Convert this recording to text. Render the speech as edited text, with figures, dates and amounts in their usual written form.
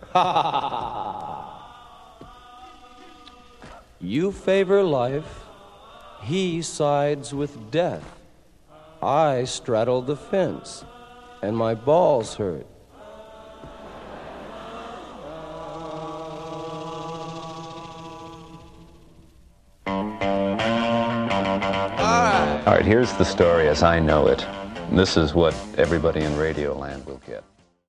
You favor life, he sides with death. I straddled the fence, and my balls hurt. All right, here's the story as I know it. This is what everybody in Radioland will get.